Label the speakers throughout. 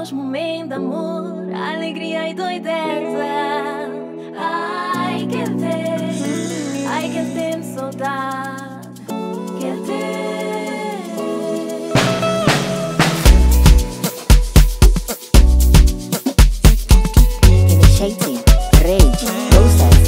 Speaker 1: nós momento de amor, alegria e doideza. Ai, quer ter saudade, quer ter.
Speaker 2: Initiating rage process.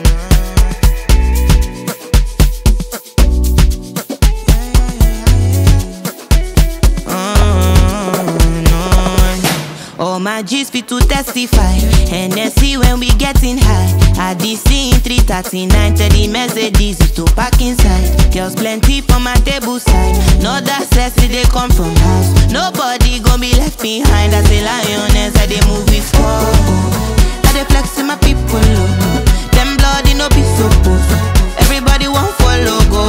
Speaker 3: All my G's fit to testify. NSC when we getting high. I DC in 339. Tell the Mercedes is to pack inside. Girls plenty for my table side. No that sexy they come from house. Nobody gon' be left behind. I say lioness, I they move with squad. I they flex in my people. Them bloody no be so post. Everybody want follow go.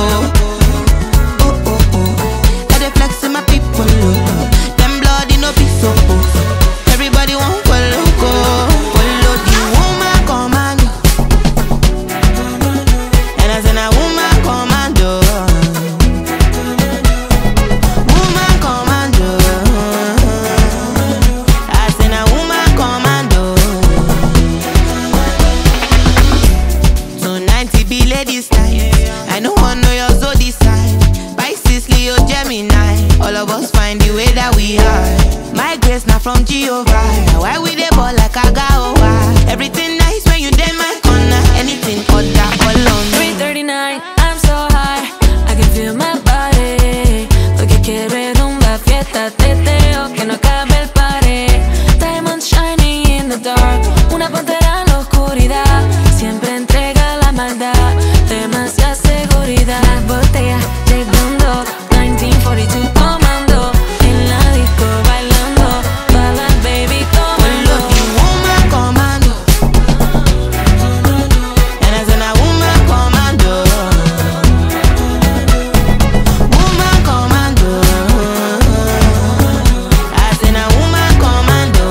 Speaker 3: I they flex in my people. Them bloody no be so post. Everybody want follow go. Follow the woman commando. And I say na woman commando. Woman commando. I say na woman commando. 290 be ladies night. I know one know your zodiac sign. Pisces, Leo, Gemini. All of us find the way that we are. My grace not from Jehovah. Why we dey ball like a gawa? Everything nice when you dey my corner. Anything other all on me.
Speaker 1: 3:39, I'm so high, I can feel my body. Lo que quiero es rumba, fiesta, teteo, que no cabe el party. Diamonds shining in the dark, una pantera en la oscuridad. Siempre entrega la maldad, demasiada seguridad. Botella llegando, 1942 comando. En la disco bailando, bala baby
Speaker 3: Follow
Speaker 1: comando.
Speaker 3: the woman commando. And I say na woman commando. Woman commando. I say na woman commando.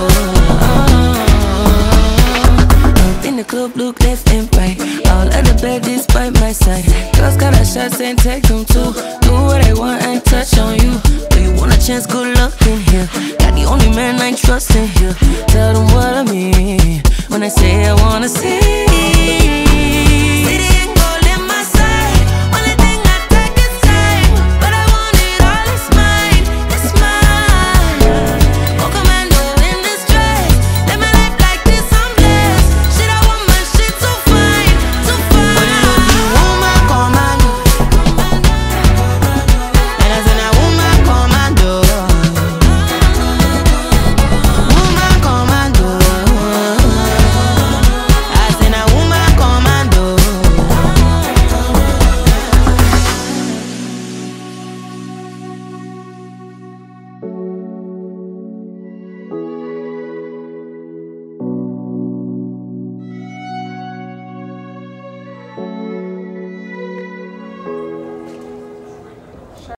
Speaker 1: Up in the club, look left and right. All of the baddies by my side. Girls got our shots and take them too. Do what I want and touch on you. Do you want a chance? Good luck in here. Got the only man I trust in here.